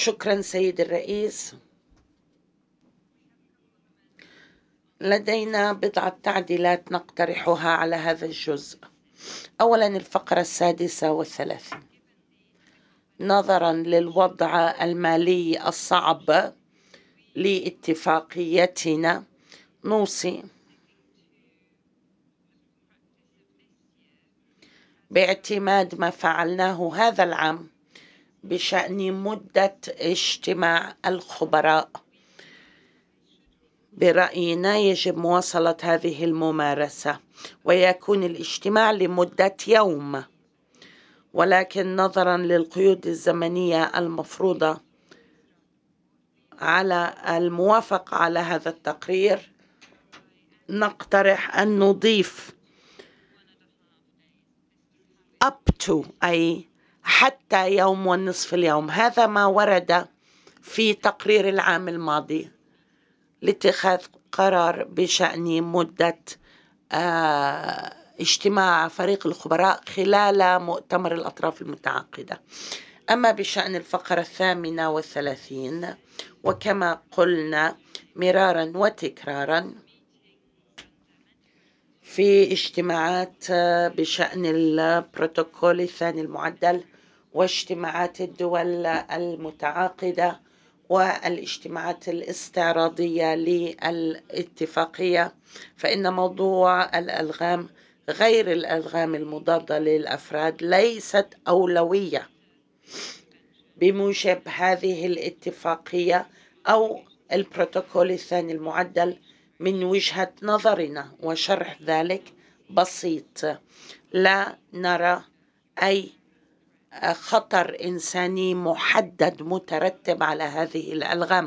شكرا سيد الرئيس. لدينا بضعة تعديلات نقترحها على هذا الجزء. أولا، الفقرة 36. نظرا للوضع المالي الصعب لاتفاقيتنا، نوصي باعتماد ما فعلناه هذا العام بشأن مدة اجتماع الخبراء. برأينا يجب مواصلة هذه الممارسة ويكون الاجتماع لمدة يوم، ولكن نظرا للقيود الزمنية المفروضة على الموافقة على هذا التقرير، نقترح أن نضيف up to، أي حتى يوم ونصف اليوم. هذا ما ورد في تقرير العام الماضي لاتخاذ قرار بشأن مدة اجتماع فريق الخبراء خلال مؤتمر الأطراف المتعاقدة. أما بشأن الفقرة 38، وكما قلنا مرارا وتكرارا في اجتماعات بشأن البروتوكول الثاني المعدل واجتماعات الدول المتعاقدة والاجتماعات الاستعراضية للاتفاقية، فإن موضوع الألغام غير الألغام المضادة للأفراد ليست أولوية بموجب هذه الاتفاقية أو البروتوكول الثاني المعدل. من وجهة نظرنا وشرح ذلك بسيط، لا نرى أي خطر إنساني محدد مترتب على هذه الألغام،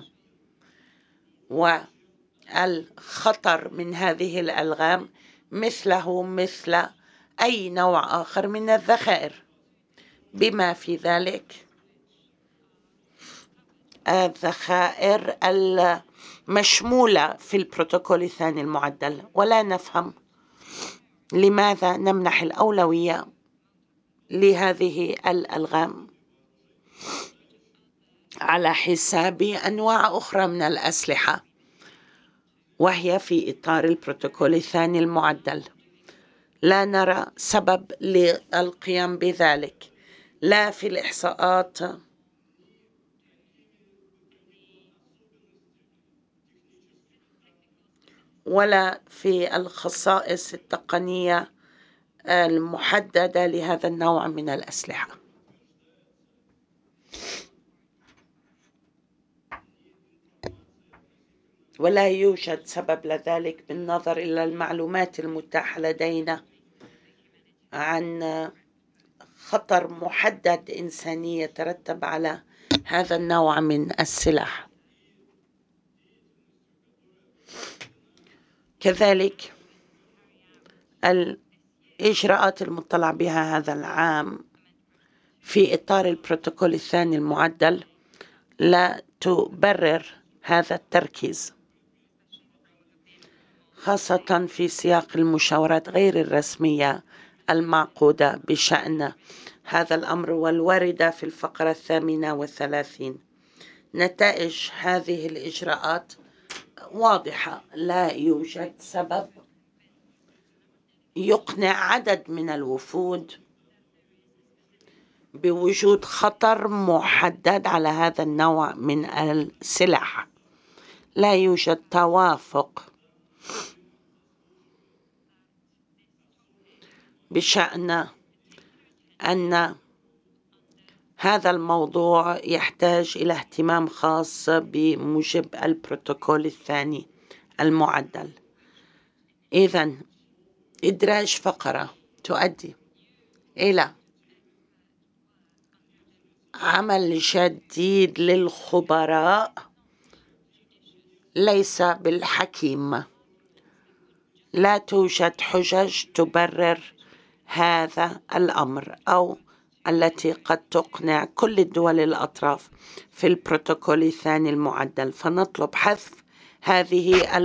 والخطر من هذه الألغام مثله مثل أي نوع آخر من الذخائر، بما في ذلك الذخائر المشمولة في البروتوكول الثاني المعدل. ولا نفهم لماذا نمنح الأولوية لهذه الألغام على حساب أنواع أخرى من الأسلحة وهي في إطار البروتوكول الثاني المعدل. لا نرى سبب للقيام بذلك، لا في الإحصاءات ولا في الخصائص التقنية المحددة لهذا النوع من الأسلحة. ولا يوجد سبب لذلك بالنظر إلى المعلومات المتاحة لدينا عن خطر محدد إنساني يترتب على هذا النوع من السلاح. كذلك الإجراءات المطلع بها هذا العام في إطار البروتوكول الثاني المعدل لا تبرر هذا التركيز، خاصة في سياق المشاورات غير الرسمية المعقودة بشأن هذا الأمر والواردة في الفقرة 38. نتائج هذه الإجراءات واضحة، لا يوجد سبب يقنع عدد من الوفود بوجود خطر محدد على هذا النوع من السلاح. لا يوجد توافق بشأن أن هذا الموضوع يحتاج إلى اهتمام خاص بموجب البروتوكول الثاني المعدل. إذن إدراج فقرة تؤدي إلى عمل جديد للخبراء ليس بالحكيم. لا توجد حجج تبرر هذا الأمر أو التي قد تقنع كل الدول الأطراف في البروتوكول الثاني المعدل، فنطلب حذف هذه